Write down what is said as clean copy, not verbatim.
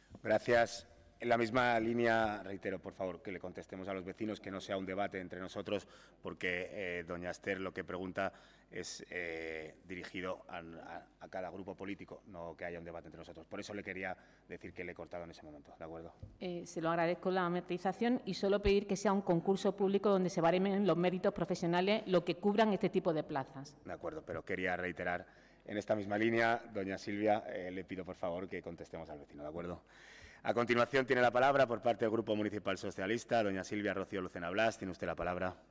Gracias. En la misma línea, reitero, por favor, que le contestemos a los vecinos, que no sea un debate entre nosotros, porque doña Esther lo que pregunta es dirigido a cada grupo político, no que haya un debate entre nosotros. Por eso le quería decir que le he cortado en ese momento. ¿De acuerdo? Se lo agradezco la matización y solo pedir que sea un concurso público donde se baremen los méritos profesionales, lo que cubran este tipo de plazas. De acuerdo, pero quería reiterar en esta misma línea, doña Silvia, le pido por favor que contestemos al vecino. ¿De acuerdo? A continuación tiene la palabra por parte del Grupo Municipal Socialista, doña Silvia Rocío Lucena Blas. Tiene usted la palabra.